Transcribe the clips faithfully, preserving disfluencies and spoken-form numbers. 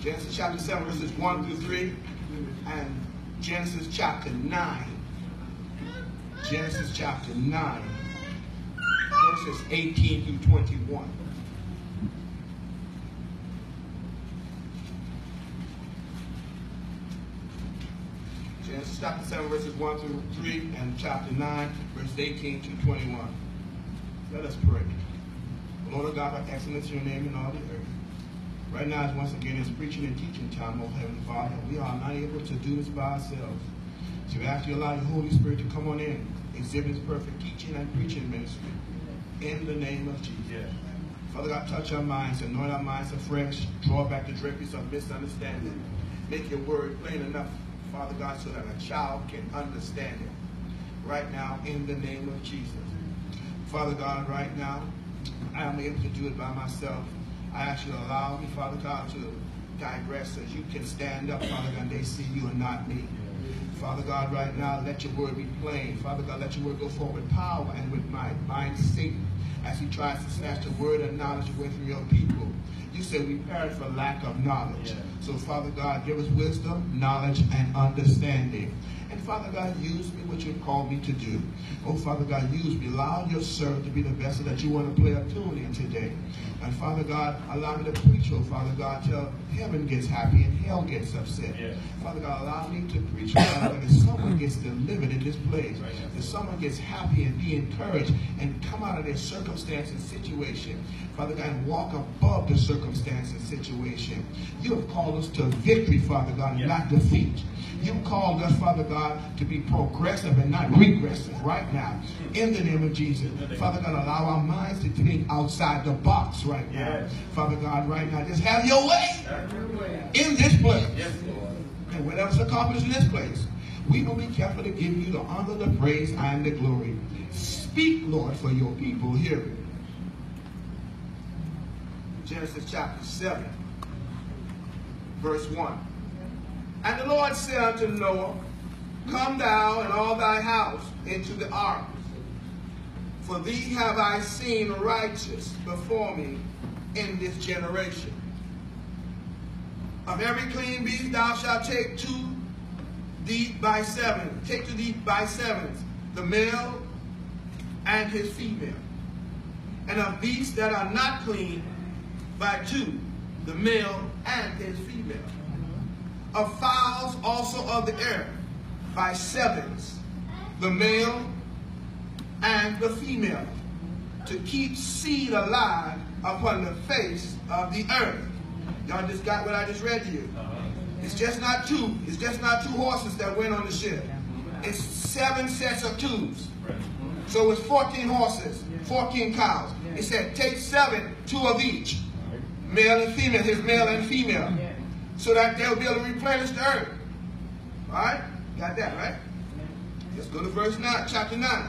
Genesis chapter seven, verses one through three, and Genesis chapter nine. Genesis chapter nine, verses eighteen through twenty-one. Genesis chapter seven, verses one through three, and chapter nine, verses eighteen to twenty-one. Let us pray. Lord of God, how excellent is your name in all the earth. Right now, as once again, it's preaching and teaching time, O Heavenly Father. We are not able to do this by ourselves. So we ask you to allow your Holy Spirit to come on in, exhibit his perfect teaching and preaching ministry. In the name of Jesus. Yes. Father God, touch our minds, anoint our minds afresh, draw back the draperies of misunderstanding. Make your word plain enough, Father God, so that a child can understand it. Right now, in the name of Jesus. Father God, right now, I am able to do it by myself. I ask you to allow me, Father God, to digress so you can stand up, Father God, and they see you and not me. Father God, right now, let your word be plain. Father God, let your word go forward with power and with might. Bind Satan as he tries to snatch the word of knowledge away from your people. You said we perish for lack of knowledge. Yeah. So, Father God, give us wisdom, knowledge, and understanding. And, Father God, use me what you've called me to do. Oh, Father God, use me. Allow your servant to be the vessel that you want to play a tune in today. And, Father God, allow me to preach, oh, Father God, till heaven gets happy and hell gets upset. Yeah. Father God, allow me to preach, Father God, that someone gets delivered in this place. Right. That someone gets happy and be encouraged and come out of their circumstance and situation. Father God, and walk above the circumstance and situation. You have called us to victory, Father God, and not defeat. You called us, Father God, to be progressive and not regressive right now. In the name of Jesus. Father God, allow our minds to think outside the box right now. Yes. Father God, right now, just have your way in this place. Yes, and whatever's accomplished in this place, we will be careful to give you the honor, the praise, and the glory. Speak, Lord, for your people hearing. Genesis chapter seven, verse one. And the Lord said unto Noah, Come thou and all thy house into the ark, for thee have I seen righteous before me in this generation. Of every clean beast thou shalt take to thee by seven, take to thee by sevens, the male and his female. And of beasts that are not clean, by two, the male and his female. Of fowls also of the air, by sevens, the male and the female, to keep seed alive upon the face of the earth. Y'all just got what I just read to you. It's just not two. It's just not two horses that went on the ship. It's seven sets of twos. So it's fourteen horses, fourteen cows. It said, take seven, two of each. Male and female, his male and female. So that they'll be able to replenish the earth. All right? Got that, right? Let's go to verse nine, chapter nine.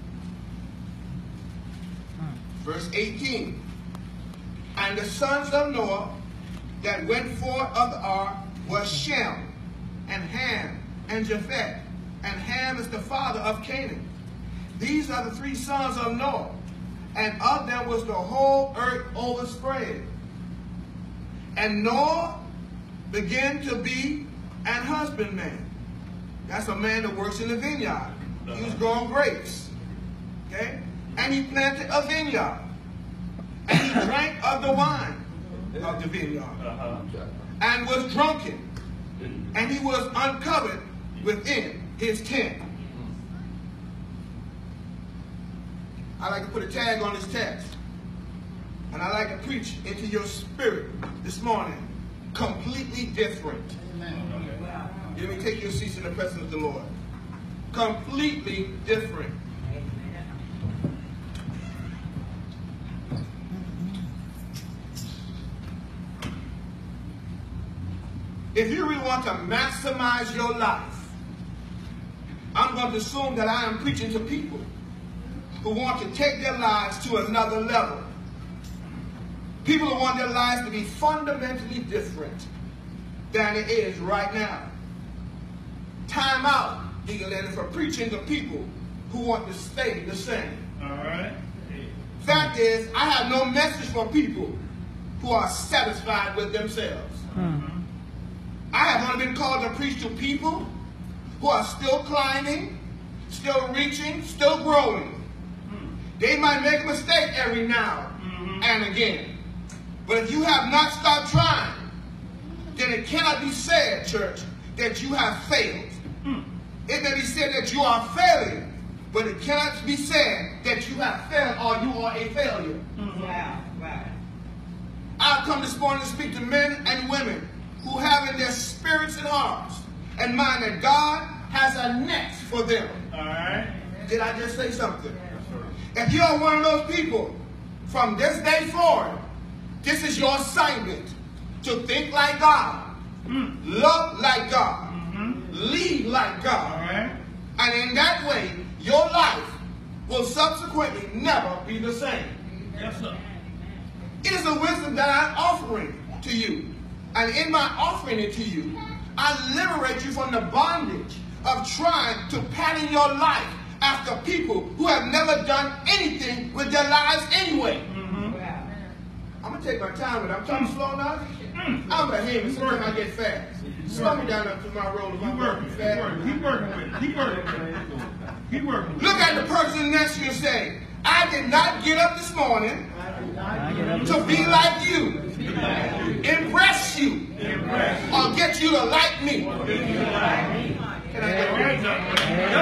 Verse eighteen. And the sons of Noah that went forth of the ark was Shem, and Ham, and Japheth. And Ham is the father of Canaan. These are the three sons of Noah, and of them was the whole earth overspread. And Noah began to be an husbandman. That's a man that works in the vineyard. He was growing grapes. Okay? And he planted a vineyard. And he drank of the wine of the vineyard. Uh-huh. And was drunken. And he was uncovered within his tent. I like to put a tag on this text. And I like to preach into your spirit this morning. Completely different. Amen. Let me take your seats in the presence of the Lord. Completely different. If you really want to maximize your life, I'm going to assume that I am preaching to people who want to take their lives to another level. People who want their lives to be fundamentally different than it is right now. Time out, Deacon Lennon, for preaching to people who want to stay the same. All right. Fact is, I have no message for people who are satisfied with themselves. Mm-hmm. I have only been called to preach to people who are still climbing, still reaching, still growing. They might make a mistake every now mm-hmm. and again. But if you have not stopped trying, then it cannot be said, church, that you have failed. Mm. It may be said that you are failing, but it cannot be said that you have failed or you are a failure. Mm-hmm. Wow, wow. I've come this morning to speak to men and women who have in their spirits and hearts and mind that God has a next for them. All right. Did I just say something? If you are one of those people, from this day forward, this is your assignment to think like God, mm. love like God, mm-hmm. lead like God. All right. And in that way, your life will subsequently never be the same. Yes, sir. It is a wisdom that I'm offering to you. And in my offering it to you, I liberate you from the bondage of trying to pattern your life after people who have never done anything with their lives anyway. Mm-hmm. Wow. I'm going to take my time with it. I'm trying to slow down. Mm-hmm. I'm behaving sometimes I get fast. Slow me down up to my road if I'm working fast. Keep working with it. Keep working with it. Keep working with it. Look at the person next to you and say, I did not get up this morning to be like you, impress you, or get you to like me. Can I get a raise up?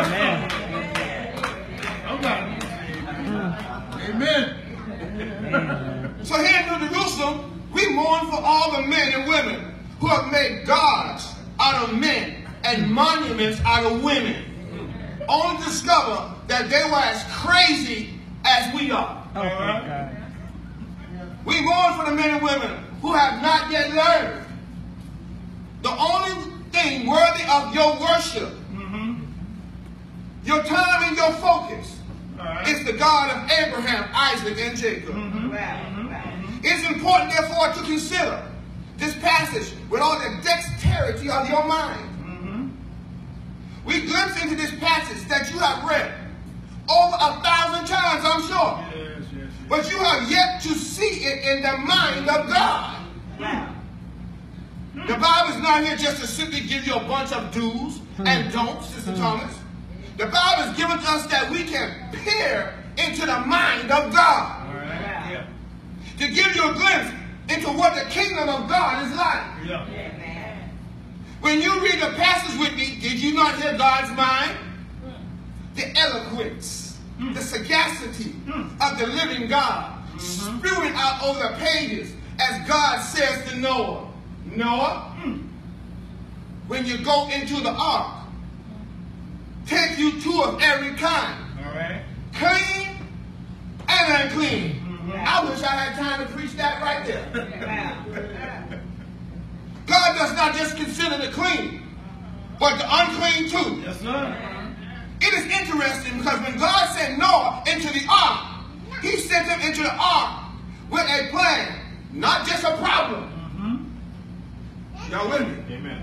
Amen. Amen. So here in New Jerusalem, we mourn for all the men and women who have made gods out of men and monuments out of women, only to discover that they were as crazy as we are. Oh, right? We mourn for the men and women who have not yet learned the only thing worthy of your worship, mm-hmm. your time and your focus, right. is the God of Abraham, Isaac, and Jacob. Mm-hmm. Mm-hmm. It's important, therefore, to consider this passage with all the dexterity of your mind. Mm-hmm. We glimpse into this passage that you have read over a thousand times, I'm sure. Yes, yes, yes. But you have yet to see it in the mind of God. Wow. The Bible is not here just to simply give you a bunch of do's and don'ts, Sister Thomas. The Bible is given to us that we can peer into the mind of God. All right. Yeah. To give you a glimpse into what the kingdom of God is like. Yeah. Yeah. When you read the passage with me, did you not hear God's mind? The eloquence, mm. the sagacity mm. of the living God, mm-hmm. spewing out over the pages as God says to Noah, Noah, mm. when you go into the ark, take you two of every kind, all right. clean and unclean. Mm-hmm. I wish I had time to preach that right there. God does not just consider the clean, but the unclean too. Yes, sir. It is interesting because when God sent Noah into the ark, he sent him into the ark with a plan, not just a problem. Mm-hmm. Y'all with me? Amen.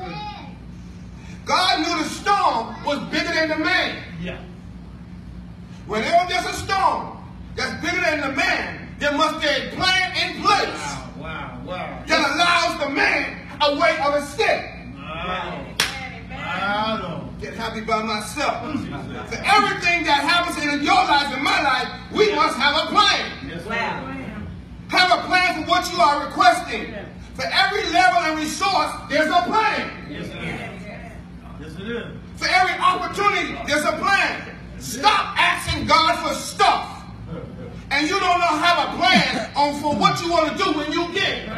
God knew the storm was bigger than the man. Yeah. Whenever there's a storm that's bigger than the man, there must be a plan in place wow, wow, wow. that allows the man a way of escape. Wow. Wow. Get happy by myself. For everything that happens in your life and my life, we must have a plan. Yes, wow. Have a plan for what you are requesting. For every level and resource, there's a plan. Yes, yes it is. For every opportunity, there's a plan. Stop asking God for stuff. And you don't know have a plan on for what you want to do when you get it.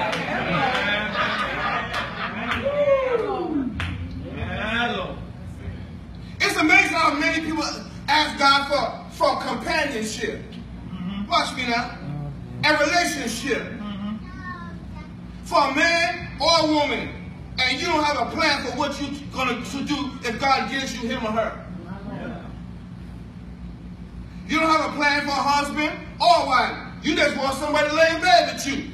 It's amazing how many people ask God for, for companionship. Mm-hmm. Watch me now. A relationship. Mm-hmm. For a man or a woman. And you don't have a plan for what you're going to do if God gives you him or her. Yeah. You don't have a plan for a husband or a wife. You just want somebody to lay in bed with you.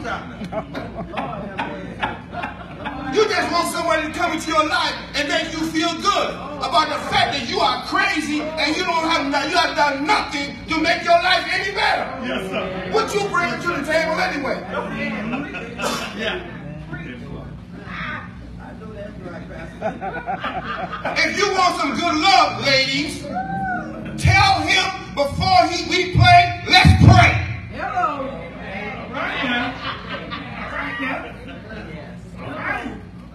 You just want somebody to come into your life and make you feel good about the fact that you are crazy and you don't have you have done nothing to make your life any better. Yes, sir. What you bring to the table anyway? Yeah. know that's right, Pastor. If you want some good love, ladies, tell him before he we play, let's pray. Hello. All right now. All right now. All right.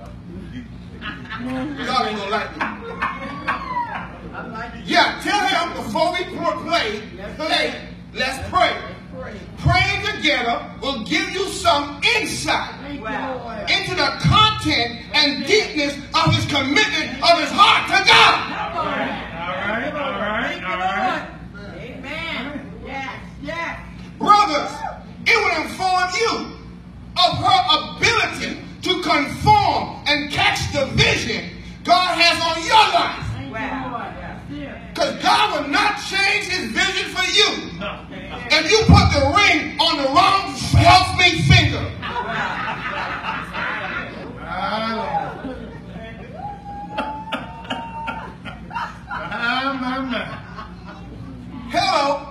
Y'all ain't gonna like me. I like it. Yeah, tell him before we play, play, let's pray. Pray. Praying together will give you some insight Thank you, Wow. Lord. into the content and deepness of his commitment of his heart to God. All right. All right. Thank you, All right. Lord. Amen. Yes. Yes. Brothers, it will inform you of her ability to conform and catch the vision God has on your life. Thank you, Wow. Lord. Yeah. Because God will not change his vision for you No. if you put the ring on the wrong help me finger. Ah, my, my. Hello.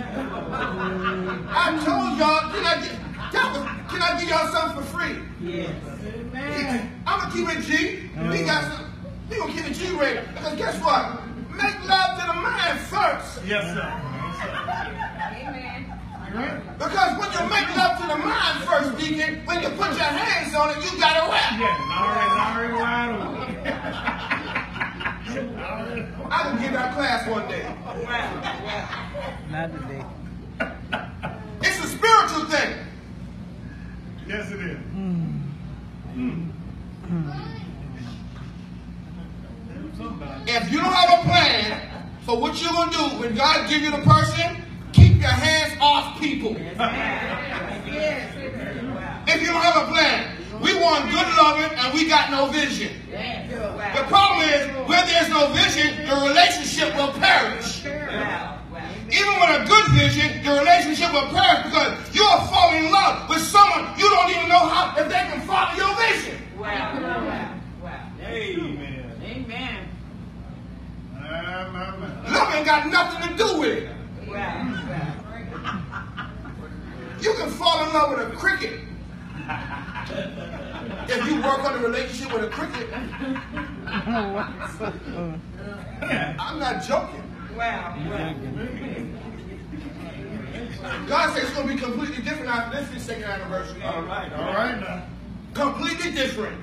I told y'all, can I get, can I give y'all something for free? Yes. Amen. I'm gonna keep it G. We got some. We gonna keep it G rated. Because guess what? Make love to the mind first. Yes, sir. Yes, sir. Amen. All right. Because when you make love to the mind first, Deacon, when you put your hands on it, you got to rap. Yeah, already, already wide open. I can give that class one day. Not today. It's a spiritual thing. Yes, it is. Somebody. If you don't have a plan for what you're gonna do when God give you the person, keep your hands off people. Yes. If you don't have a plan, we want good loving and we got no vision. Thank you. The problem is, where there's no vision, the relationship will perish. Wow. Wow. Even with a good vision, the relationship will perish because you'll fall in love with someone you don't even know how if they can follow your vision. Wow. Wow. Wow. Amen. Amen. Ah, my, my. Love ain't got nothing to do with it. Wow. Wow. You can fall in love with a cricket. If you work on a relationship with a cricket, I'm not joking. Wow. Wow. God says it's going to be completely different after this is second anniversary. All right. All right now. Completely different.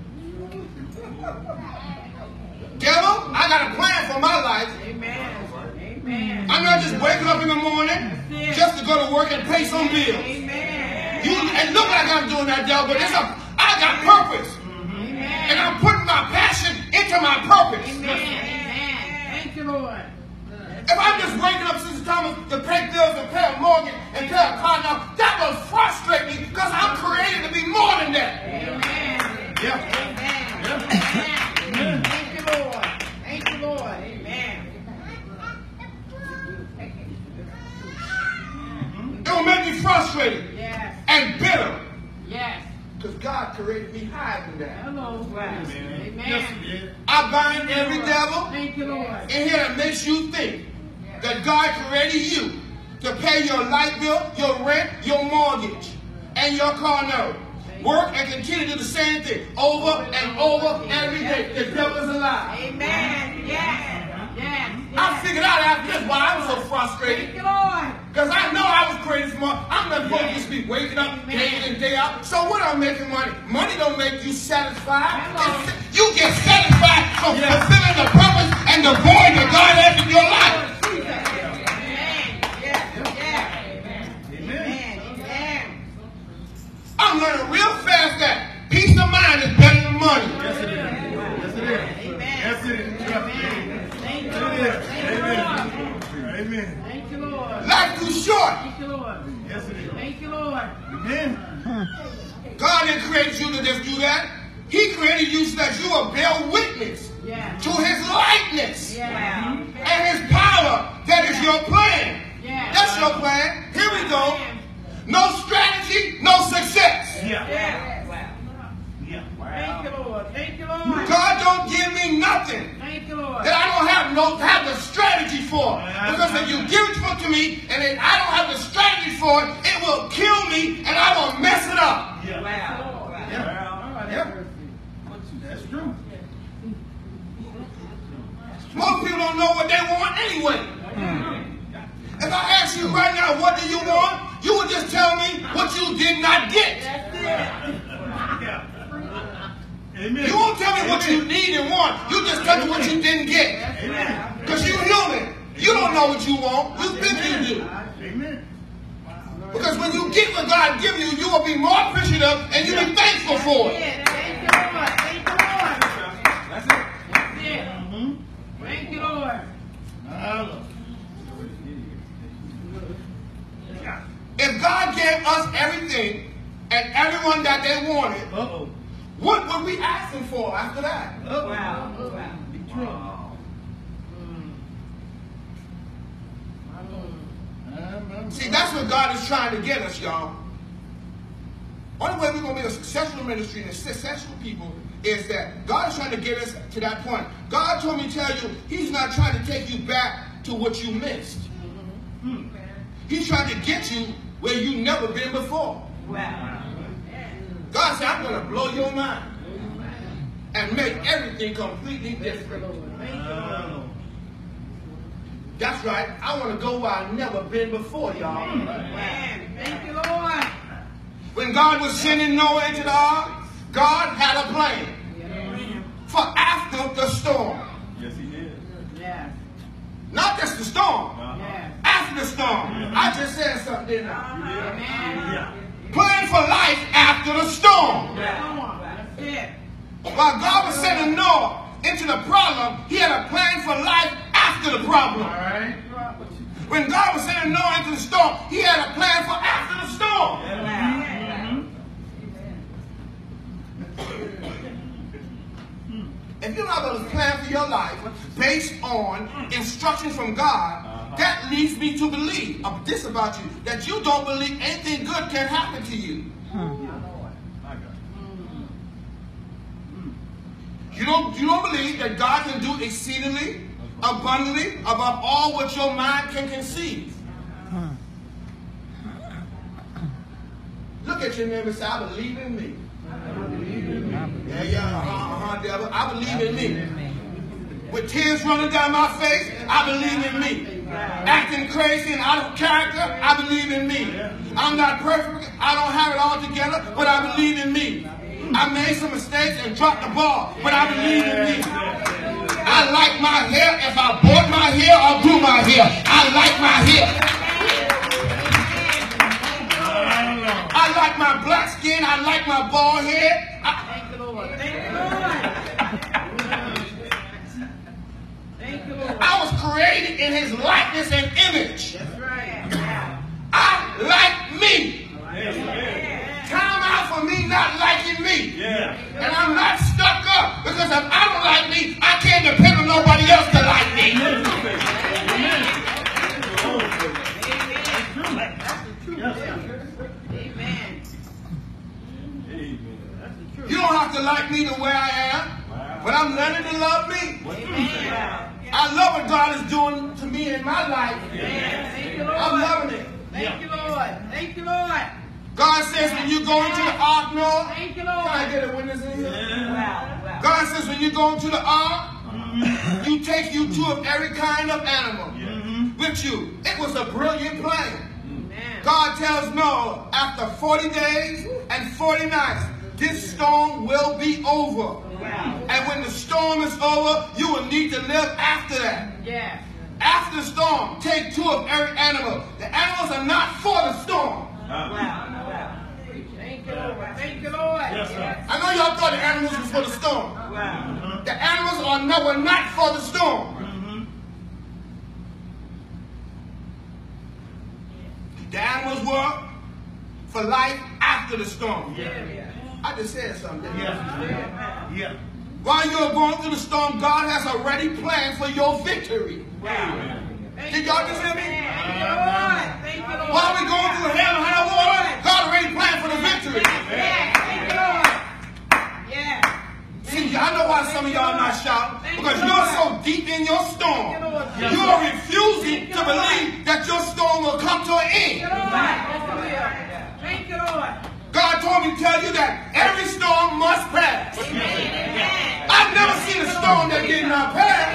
Devil, I got a plan for my life. Amen. Amen. I'm not just waking up in the morning just to go to work and pay some bills. Amen. You, and look like I'm doing that, devil, but it's a, I got purpose. Amen. And I'm putting my passion into my purpose. Amen. Thank you, Lord. If I'm just waking up, Sister Thomas, to pay bills and pay a mortgage and pay a car now, that will frustrate me because I'm created to be more than that. Amen. Yeah. Amen. Thank you, Lord. Thank you, Lord. Amen. It will make me frustrated Yes. and bitter Yes. because God created me higher than that. Hello. Wow. Amen. Yes, it is. I bind every devil Thank you, Lord. in here that makes you think that God created you to pay your light bill, your rent, your mortgage, and your car note. Work and continue to do the same thing over and over every day. The devil is a lie. Amen. Yes. Yes. I figured out after this why I'm so frustrated. Thank you, Lord. Because I know I was created smart. I'm not supposed to just be waking up day in and day out. So what I'm making money? Money don't make you satisfied. It's, you get satisfied from fulfilling the purpose and the void that God has in your life. Amen. Yes. Yes. Amen. Amen. I'm learning real fast that peace of mind is better than money. Yes, it is. Yes, it is. Amen. Yes, it is. Amen. Thank you, It Lord. is. Thank you, Lord. Amen. Amen. Thank you, Lord. Life too short. Thank you, Lord. Yes, it is. Thank you, Lord. Amen. God didn't create you to just do that. He created you so that you will bear witness Yeah. to his likeness Yeah. and his power. That is your plan. Yeah. That's your plan. Here we go. No strategy, no success. Yeah. Yeah. Wow. Yeah. Thank you, Lord. Thank you, Lord. God don't give me nothing Thank you, Lord. that I don't have no have the strategy for. Because if you give it to me and then I don't have the strategy for it, it will kill me and I will mess it up. Yeah. Wow. Wow. Yeah. Yeah. That's me what you did not get. Amen. You won't tell me what you need and want. You just tell me what you didn't get. Because you're human. You don't know what you want. You think you do. Amen. Because when you get what God gives you, you will be more appreciative and you'll be thankful for it. Thank you, Lord. Thank you, Lord. That's it. That's it. Mm-hmm. Thank you, Lord. Hallelujah. If God gave us everything and everyone that they wanted, Uh-oh. what would we ask Him for after that? Uh-oh. Wow. Wow. Big trouble. Um, See, that's what God is trying to get us, y'all. Only way we're going to be a successful ministry and a successful people is that God is trying to get us to that point. God told me to tell you, He's not trying to take you back to what you missed. hmm. He's trying to get you where you've never been before. Wow. God said, I'm going to blow your mind and make everything completely different. Oh. That's right. I want to go where I've never been before, y'all. Amen. Thank you, Lord. When God was sending Noah into the ark, God had a plan for after the storm. Yes, he did. Yes. Not just the storm. Uh-huh. Yes. After the storm. I just said something, didn't I? Amen. Yeah. Plan for life after the storm. Come on. That's it. While God was sending Noah into the problem, He had a plan for life after the problem. All right. When God was sending Noah into the storm, He had a plan for after the storm. Mm-hmm. If you have a plan for your life based on instructions from God, that leads me to believe uh, this about you, that you don't believe anything good can happen to you. My God. You don't, you don't believe that God can do exceedingly, abundantly, above all what your mind can conceive. Look at your neighbor and say, I believe in me. Yeah, yeah, uh-huh, uh-huh, devil. I believe in me. With tears running down my face, I believe in me. Acting crazy and out of character, I believe in me. I'm not perfect, I don't have it all together, but I believe in me. I made some mistakes and dropped the ball, but I believe in me. I like my hair. If I bought my hair or do my hair, I like my hair. I like my black skin. I like my bald head. I, Thank you, Lord. Thank you, Lord. Thank you, Lord. I was created in His likeness and image. That's right. I like me. Yes, yes. Time out for me not liking me. Yeah. And I'm not stuck up because if I don't like me, I can't depend on nobody else to like me. Amen. Amen. That's the truth. You don't have to like me the way I am, but I'm learning to love me. Amen. I love what God is doing to me in my life. Amen. Thank you, Lord. I'm loving it. Thank you, Lord. Thank you, Lord. God says when you go into the ark, Noah, Thank you, can I Lord. get a witness in here? Wow. Wow. God says when you go into the ark, you take you two of every kind of animal with you. It was a brilliant plan. Amen. God tells Noah, after forty days and forty nights, this storm will be over. Wow. And when the storm is over, you will need to live after that. Yes. After the storm, take two of every animal. The animals are not for the storm. Wow. Wow. Thank you, Lord. Thank you, Lord. Yes, sir. I know y'all thought the animals were for the storm. Wow. The animals are no, were not for the storm. The animals were for life after the storm. Yeah. I just said something. Yeah. Yeah. While you're going through the storm, God has already planned for your victory. Wow. Did y'all just hear me? Thank you, Lord. Thank you, Lord. While we're going through hell and high water, God already planned for the victory. Yeah. Thank you, Lord. Yeah. See, I know why some of y'all not shouting. Because you're so deep in your storm. You're refusing to believe that your storm will come to an Thank you, end. Lord. Yes, it will. Thank you, Lord. God told me to tell you that every storm must pass. I've never seen a storm that did not pass.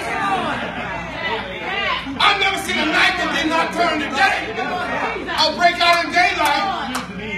I've never seen a night that did not turn to day. I'll break out in daylight.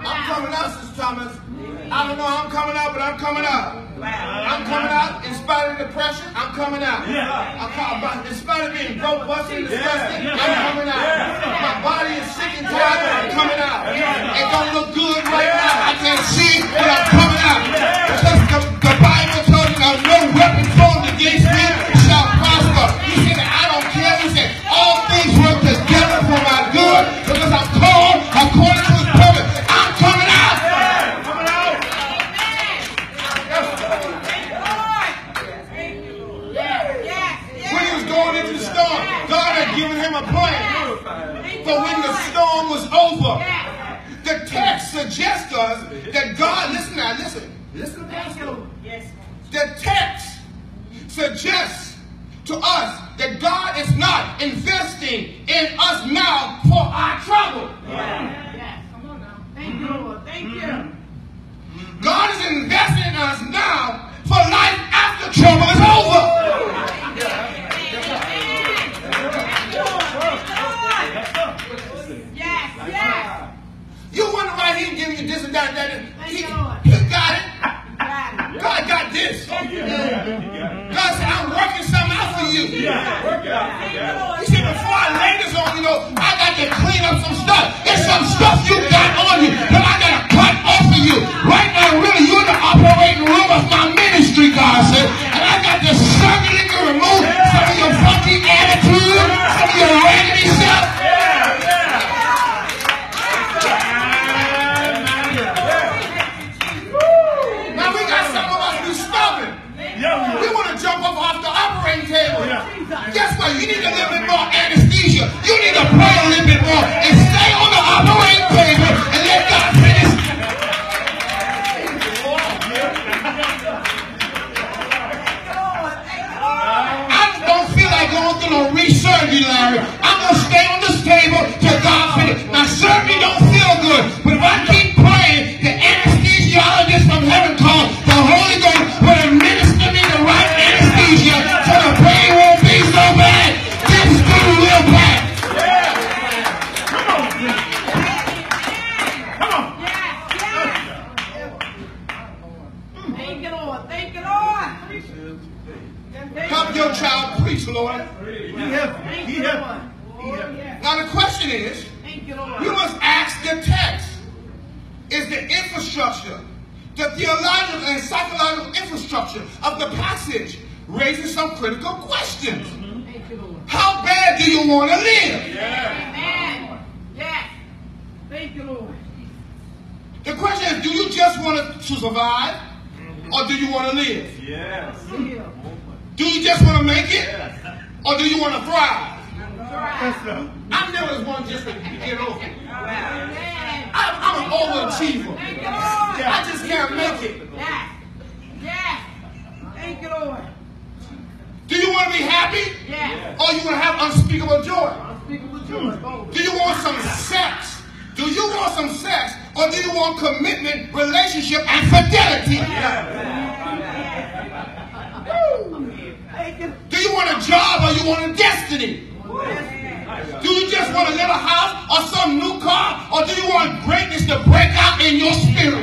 I'm coming out, Sister Thomas. I don't know how I'm coming out, but I'm coming out. I'm coming out in spite of depression. I'm coming out. I'm coming out in spite of being broke, busted, and disgusted. I'm coming out. My body is sick and tired, but I'm coming out. It don't look good right now. I can't see it, but I'm coming out. Because the, the Bible tells me that no weapon formed against me shall prosper. He said that I don't care. He said all things work together for my good because I'm called according to His purpose. I'm coming out. Going into the storm, God had given him a plan. But when the storm was over, the text suggests us that God, listen now, listen, listen to Pastor. The text suggests to us that God is not investing in us now for our trouble. Come on now. Thank you, Lord. Thank you. God is investing in us now for life after trouble is over. Yes, yes. You wonder why He giving you this and that and that. He, Lord. he got it. God got this. God said, I'm working something out for you. He said, before I lay this on you, know, I got to clean up some stuff. There's some stuff you got on you that I got to cut off of you. Right now, really, you're in the operating room of my ministry, God said. And I got to surgically remove some of your funky attitude, some of your raggedy stuff. Now we got some of us be stubborn. We want to jump up off the operating table. Guess what? You need a little bit more anesthesia. You need to pray a little bit more and stay on the operating table and let God finish. I don't feel like going through no resurgery, Larry. I'm going to stay on this table till God finish. Now, surgery don't feel good, but if I keep praying, the anesthesiologist from heaven called the Holy Ghost will administer me the right anesthesia so the pain won't be so bad. This thing will pass. Come on. Come on. Thank you, Lord. Thank you, Lord. Help your child preach, Lord. He helped. Thank He you, helped. Lord. Oh, yes. Now, the question is, Thank you, Lord. you must ask the text. Is the infrastructure, the theological and psychological infrastructure of the passage raises some critical questions? Thank you, Lord. How bad do you want to live? Amen. Yes. Thank you, Lord. The question is, do you just want to survive or do you want to live? Yes. Live. Do you just want to make it or do you want to thrive? Yes, sir. I never was one just to get over. Amen. I'm, I'm an overachiever. Thank you, Lord. I just can't make it. Yes. Yes. Thank you, Lord. Do you want to be happy Yes. or you want to have unspeakable joy? Unspeakable joy. Both. Do you want some sex? Do you want some sex or do you want commitment, relationship, and fidelity? Thank you. Do you want a job or you want a destiny? Do you just want a little house or some new car or do you want greatness to break out in your spirit?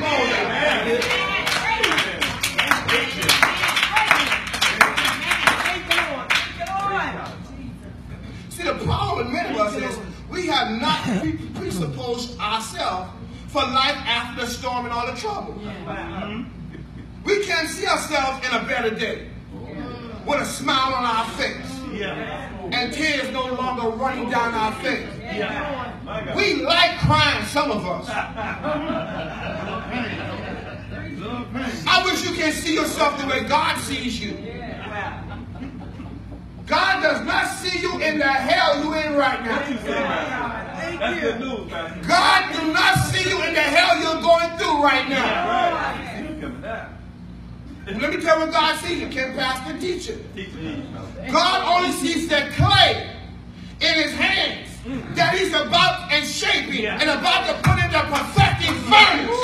See, the problem with many of us is we have not pre- presupposed ourselves for life after the storm and all the trouble. We can't see ourselves in a better day with a smile on our face and tears no longer running down our face. We like crying, some of us. I wish you can see yourself the way God sees you. God does not see you in the hell you're in right now. That's good news, Pastor. God do not see you in the hell you're going through right now. He's coming down. Let me tell you what God sees. You can't pastor teach it. Teach me. God only sees the clay in his hands that he's about and shaping and about to put in the perfecting furnace.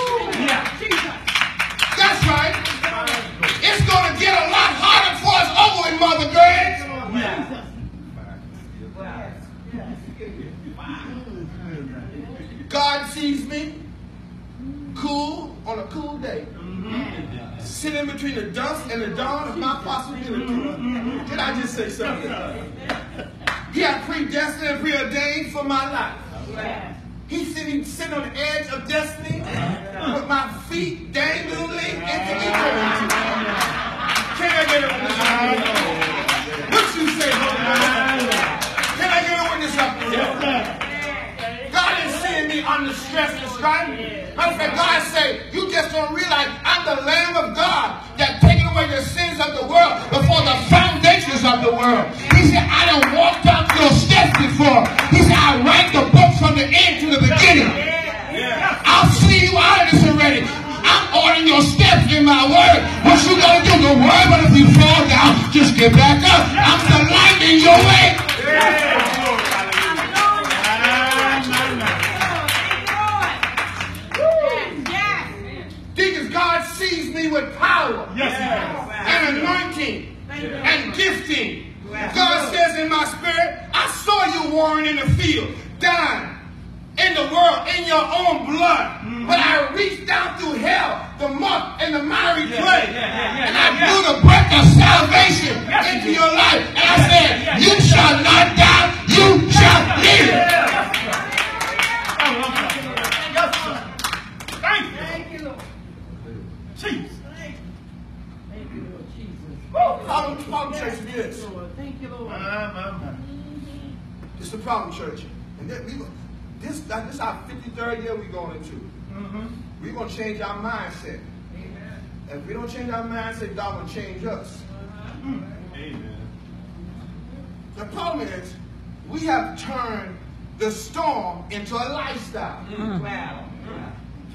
That's right. It's going to get a lot harder for us over in Mother Grace. God sees me. on a cool day, sitting between the dusk and the dawn of my possibility. Did I just say something? He had predestined and preordained for my life. He's sitting, sitting on the edge of destiny with my feet dangling into eternity. Can I get a witness? What you say, Holy? Can I get a witness up here? God is seeing me under stress and strife. Matter of fact, God say, you just don't realize I'm the Lamb of God that taken away the sins of the world before the foundations of the world. He said, I done walked out your steps before. He said, I write the book from the end to the beginning. I'll see you out of this already. I'm ordering your steps in my word. What you gotta do, the word, but if you fall down, just get back up. I'm the light in your way. God sees me with power yes, and anointing yes. and gifting. Yes. God says in my spirit, I saw you warring in the field, dying in the world in your own blood. Mm-hmm. But I reached down through hell, the muck and the miry clay, yeah, yeah, yeah, yeah, and I yeah. blew the breath of salvation yes, into your life. And I said, yeah, yeah, you yeah. shall not die, you shall live. Yeah. Jesus. Thank you, Lord Jesus. Problem, problem church is this. Thank you, Lord. This is the problem church. And then we, this, this is our fifty-third year we're going into. Mm-hmm. We're going to change our mindset. Amen. If we don't change our mindset, God will change us. Uh-huh. Amen. The problem is, we have turned the storm into a lifestyle. Mm-hmm. Wow. Yeah.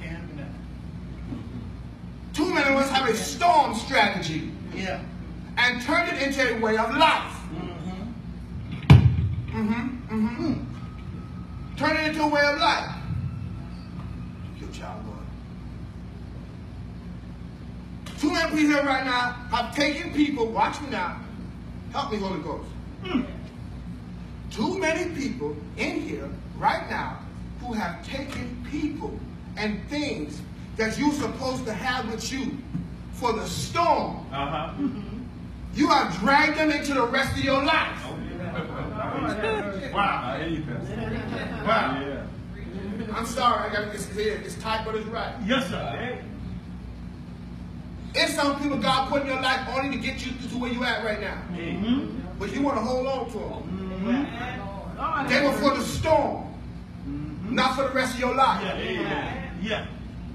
Too many of us have a storm strategy yeah. and turn it into a way of life. Mm-hmm. Mm-hmm. Mm-hmm. Turn it into a way of life. Your child, Lord. Too many people here right now have taken people, watch me now, help me, Holy Ghost. Mm. Too many people in here right now who have taken people and things that you're supposed to have with you for the storm. Uh-huh. Mm-hmm. You have dragged them into the rest of your life. Oh, yeah. Wow. Wow. Yeah. I'm sorry, I got this here. It's tight, but it's right. Yes, sir. It's some people God put in your life only to get you to where you're at right now. Mm-hmm. But you want to hold on to them. Mm-hmm. They were for the storm, mm-hmm. not for the rest of your life. Yeah. Yeah. Yeah.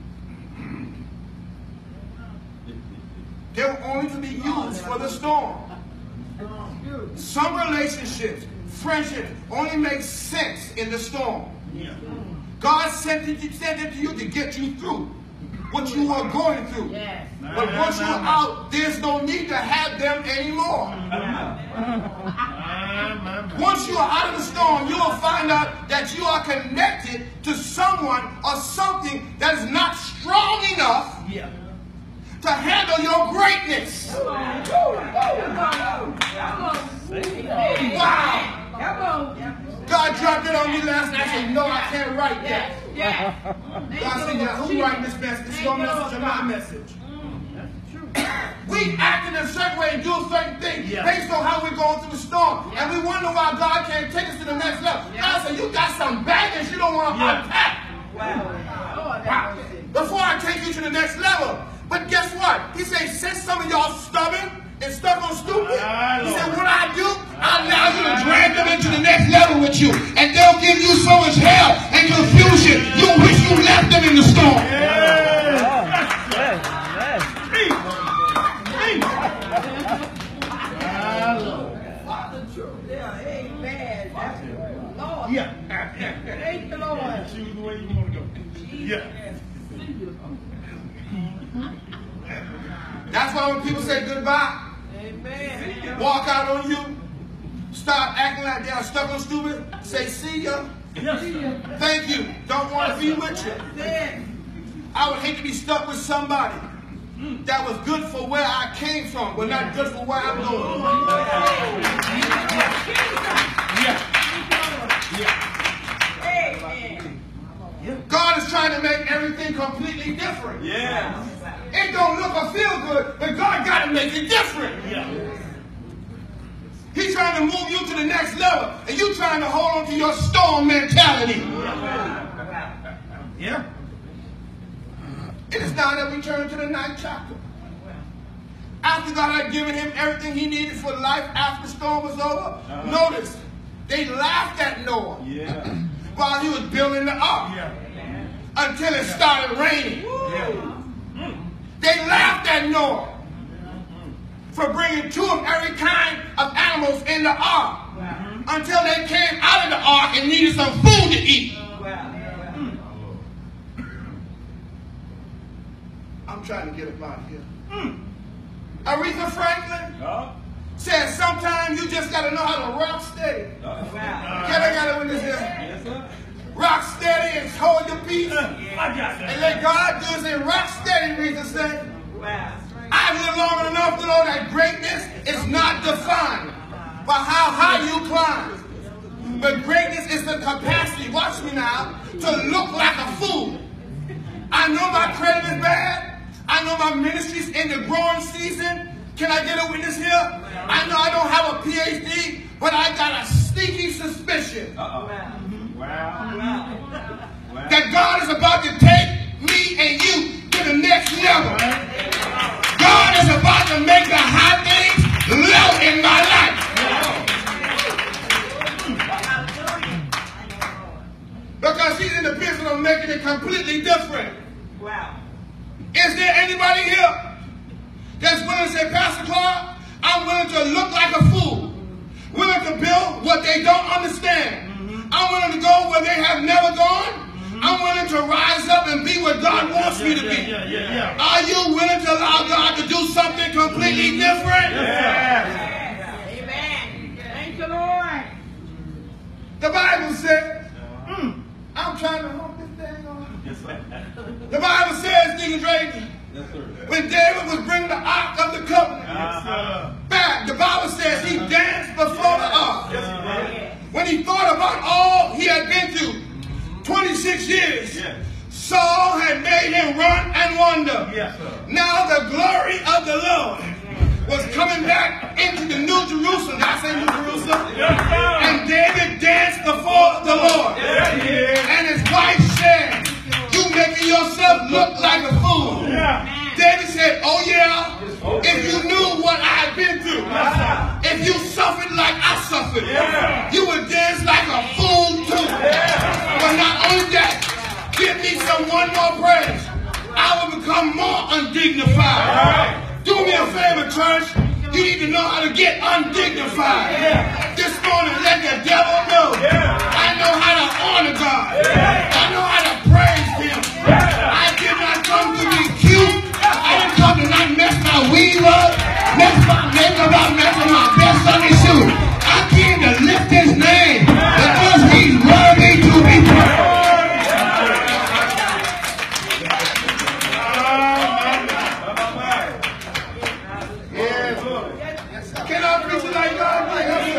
They were only to be used for the storm. Some relationships, friendships, only make sense in the storm. God sent it, sent it to you to get you through what you are going through. But once you're out, there's no need to have them anymore. Once you are out of the storm, you will find out that you are connected to someone or something that is not strong enough to handle your greatness. Wow. God dropped it on me last night. I said, no, I can't write that. God said, yeah, who writing this message? This is your message or my message? We act in a certain way and do a certain thing based on how we're going through the storm. And we wonder why God can't take us to the next level. God said, you got some baggage you don't want to unpack. Wow. Before I take you to the next level. But guess what? He said, since some of y'all stubborn and stuck on stupid, he said, what I do, I allow you to drag them into the next level with you. And they'll give you so much hell and confusion, you wish you left them in the storm. Yeah. Thank the Lord. Choose the way you want to go. Yeah. That's why when people say goodbye, amen. Walk out on you, start acting like they are stuck on stupid, say see ya, yes. Thank you, don't want to be with you. I would hate to be stuck with somebody that was good for where I came from, but not good for where I'm going. Yeah. Yeah. God is is trying to make everything completely different. Yeah. It don't look or feel good, but God got to make it different. Yeah. He's trying to move you to the next level, and you trying to hold on to your storm mentality. Yeah. It is now that we turn to the ninth chapter. After God had given him everything he needed for life after the storm was over, Uh-huh. notice, they laughed at Noah Yeah. while he was building the ark Yeah. until it started raining. Yeah. They laughed at Noah for bringing two of every kind of animals in the ark until they came out of the ark and needed some food to eat. I'm trying to get up out here. Aretha Franklin Oh. says sometimes you just got to know how to rock steady. Uh, Can I got it with this here? Yes, sir. Rock steady and hold your peace. I got And that. let God do his thing. Rock steady, Aretha said. I've lived long enough to know that greatness is not defined by how high you climb. But greatness is the capacity, watch me now, to look like a fool. I know my credit is bad. I know my ministry's in the growing season. Can I get a witness here? I know I don't have a P H D, but I got a sneaky suspicion Uh-oh. Wow. Wow. that God is about to take me and you to the next level. God is about to make the high things low in my life. Because he's in the business of making it completely different. Wow. Is there anybody here that's willing to say, Pastor Clark, I'm willing to look like a fool, willing to build what they don't understand. I'm willing to go where they have never gone. I'm willing to rise up and be what God wants me to be. Yeah, yeah, yeah. Are you willing to allow God to do something completely different? Yeah. Amen. Thank you, Lord. The Bible says, mm, I'm trying to hold this thing on. Yes, sir. The Bible says, Deacon Drake, Yes, sir. when David was bringing the ark of the covenant Yes, sir. back, the Bible says he danced before the ark. Yes, sir. When he thought about all he had been through, twenty-six years, Yes. Saul had made him run and wonder. Yes, sir. Now the glory of the Lord was coming back into the New Jerusalem. Did I say New Jerusalem? Yes, sir. And David danced before the Lord. Yeah, yeah. And his wife said, you making yourself look like a fool. Yeah. David said, oh yeah, if you knew what I had been through, Yeah. if you suffered like I suffered, Yeah. you would dance like a fool too. But not only that, give me some one more praise. I will become more undignified. Right. Do me a favor, church. You need to know how to get undignified. Yeah. This morning, let the devil know. Yeah. I know how to honor God. Yeah. I know how to praise him. Yeah. I did not come to be cute. I didn't come to not mess my weave up, mess my makeup up, mess with my best Sunday shoes. I came to lift his name because he's worthy to be praised. Can I preach it like God?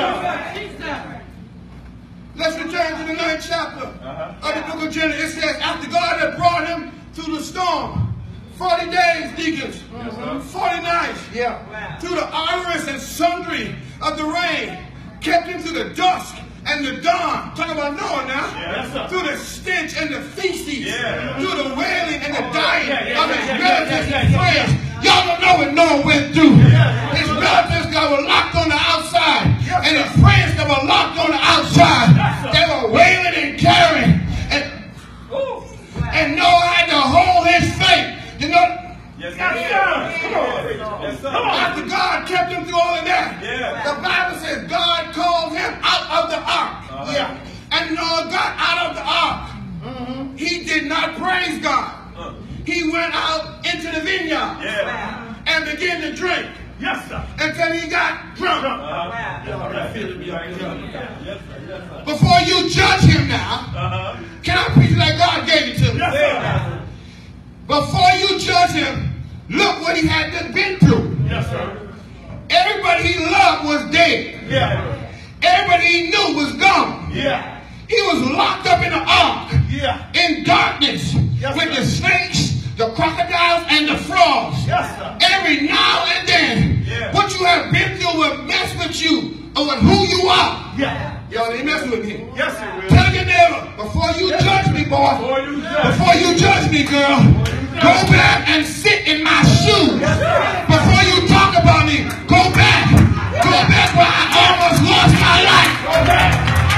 Let's return to the ninth chapter of the book of Genesis. It says, after God had brought him through the storm, forty days, deacons, forty nights, yeah, through the arduous and sundry of the rain, kept him through the dusk and the dawn. Talk about Noah now. Yes, sir. Through the stench and the feces, Yeah. through the wailing and the dying Yeah, yeah, of his yeah, yeah, relatives yeah, and yeah, friends. Y'all don't know what Noah went through. His relatives that were locked on the outside, and his friends that were locked on the outside. They were wailing and carrying. And, and Noah had to hold his faith. You know, Yes, sir. Come on. Yes, sir. after God kept him through all of that, Yeah. the Bible says God called him out of the ark. Uh-huh. Yeah. And Noah got out of the ark. He did not praise God. Uh. He went out into the vineyard Yeah. and began to drink Yes, sir. until he got drunk. Uh-huh. Yes, sir. Yes, sir. Yes, sir. Before you judge him now, Uh-huh. can I preach like God gave it to me? Yes, sir. Before you judge him, look what he had just been through. Yes, sir. Everybody he loved was dead. Yeah. Everybody he knew was gone. Yeah. He was locked up in the ark Yeah. in darkness. Yes, with sir. The snakes, the crocodiles, and the frogs. Yes, sir. Every now and then, yeah. What you have been through will mess with you or with who you are. Yeah. Y'all ain't messing with me. Yes, it will. Tell your neighbor, before you yes. judge me, boy, before you judge, before you judge me, girl, judge. Go back and sit in my shoes. Yes, before you talk about me, go back. Go back where I almost lost my life. Go back.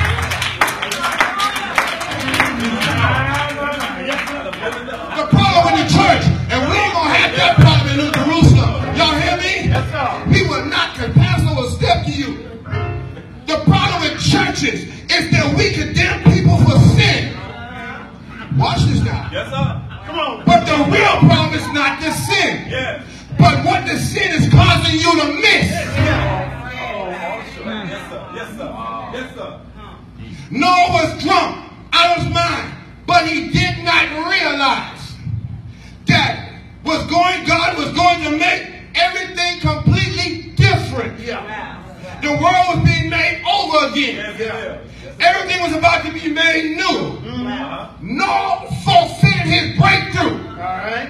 The problem in the church, and we ain't going to have that problem in New Jerusalem. Y'all hear me? Yes, sir. We will not pass over a step to you. The problem with churches is that we condemn people for sin. Watch this now. Yes, sir. Come on. But the real problem is not the sin. Yes. But what the sin is causing you to miss. Yes, sir. Yes, sir. Yes, sir. Noah was drunk out of his mind, but he did not realize that was going, God was going to make everything completely different. Yeah. The world was being made over again. Yes, yes, yes. Everything was about to be made new. Mm-hmm. Noah fulfilled his breakthrough. All right.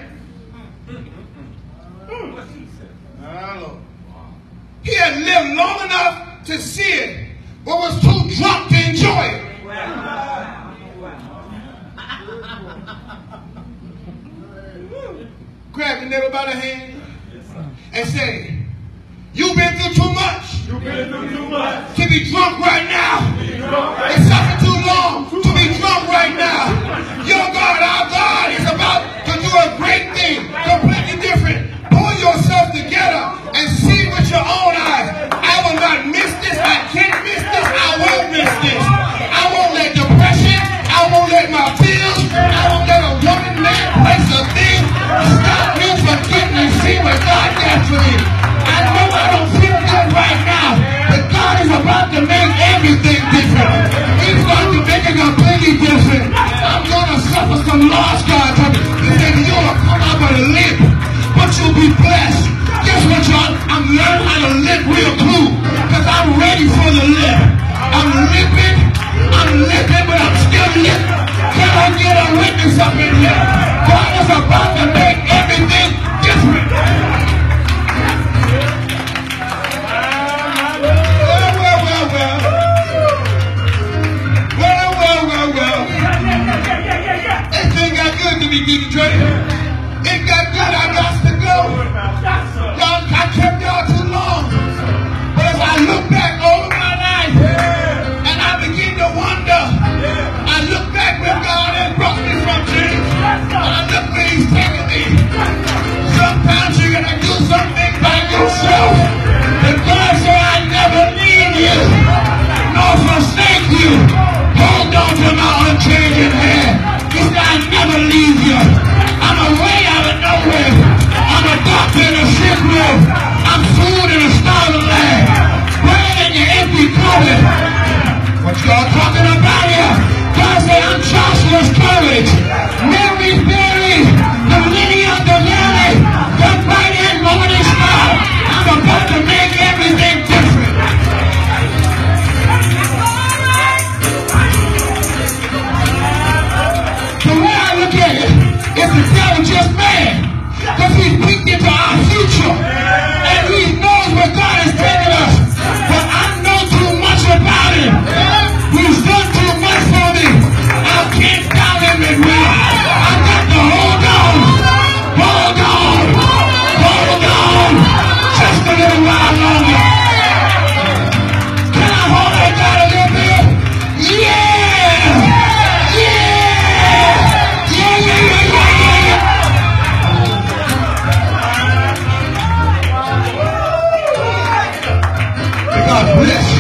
He had lived long enough to see it, but was too drunk to enjoy it. Wow. Grab the neighbor by the hand and say, you've been through too much. You've been through too much. To be drunk right now. Drunk right it's suffered too long to be drunk right now. Your God, our God, is about to do a great thing, completely different. Pull yourself together and see with your own eyes. I will not miss this. I can't miss this. I won't miss this. I won't let depression. I won't let my bills. I won't let a woman, man, place, a thing stop me from getting and see what God does for me. I know I don't feel good right now, but God is about to make everything different. He's going to make it completely different. I'm going to suffer some loss, God. He said, you're going to come out with a limp, but you'll be blessed. Guess what, y'all? I'm learning how to limp real cool, because I'm ready for the limp. I'm limping, I'm limping, but I'm still limp. Can I get a witness up in here? God is about to make everything different. Detroit. It got good, I got to go. Y'all, I kept y'all too long. But as I look back over my life, and I begin to wonder, I look back where God has brought me from, James, and I look where He's taken me. Sometimes you're going to do something by yourself, and God said, I never leave you, nor forsake you. Hold on to my unchanging hand. He said, I never leave you. I'm a way out of nowhere. I'm a doctor in a sick room. I'm food in a starving land. Bread in your empty cupboard. What y'all talking about here? God said, I'm Joshua's courage. Mary Berry, the lily of the valley, the bright and morning star. I'm about to make everything different. The way I look at it, is the devil just mad? Because he's peeked into our future. And he knows where God has taken us. But I know too much about him. He's done too much for me. I can't doubt him and will. I got to hold on. Hold on. Hold on. Just a little while longer. Can I hold that God a little bit? Yeah! God bless